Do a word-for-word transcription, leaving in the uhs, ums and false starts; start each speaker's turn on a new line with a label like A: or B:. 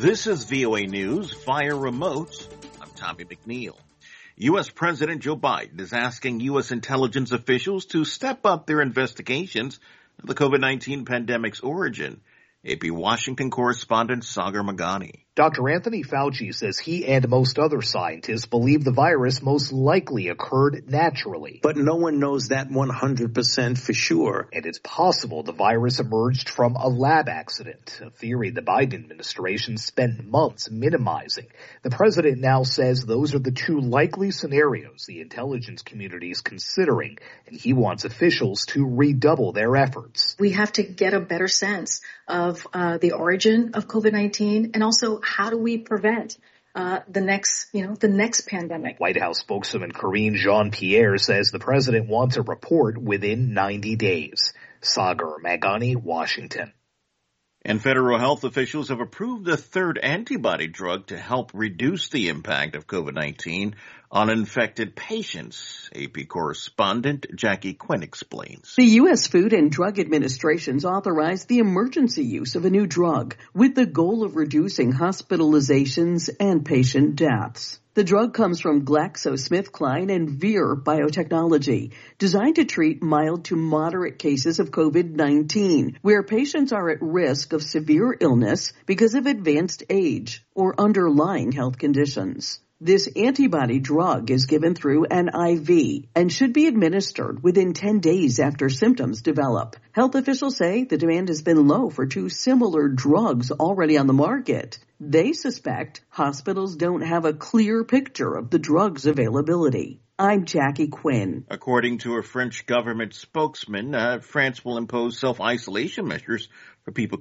A: This is V O A News via remote. I'm Tommy McNeil. U S. President Joe Biden is asking U S intelligence officials to step up their investigations of the COVID nineteen pandemic's origin. A P Washington correspondent Sagar Meghani.
B: Doctor Anthony Fauci says he and most other scientists believe the virus most likely occurred naturally.
C: But no one knows that one hundred percent for sure.
B: And it's possible the virus emerged from a lab accident, a theory the Biden administration spent months minimizing. The president now says those are the two likely scenarios the intelligence community is considering, and he wants officials to redouble their efforts.
D: We have to get a better sense of uh, the origin of COVID nineteen, and also how do we prevent uh, the next, you know, the next pandemic.
B: White House spokeswoman Karine Jean-Pierre says the president wants a report within ninety days. Sagar Meghani, Washington.
A: And federal health officials have approved a third antibody drug to help reduce the impact of COVID nineteen on infected patients. A P correspondent Jackie Quinn explains.
E: The U S. Food and Drug Administration's authorized the emergency use of a new drug with the goal of reducing hospitalizations and patient deaths. The drug comes from GlaxoSmithKline and Vir Biotechnology, designed to treat mild to moderate cases of COVID nineteen, where patients are at risk of severe illness because of advanced age or underlying health conditions. This antibody drug is given through an I V and should be administered within ten days after symptoms develop. Health officials say the demand has been low for two similar drugs already on the market. They suspect hospitals don't have a clear picture of the drug's availability. I'm Jackie Quinn.
A: According to a French government spokesman, uh, France will impose self-isolation measures for people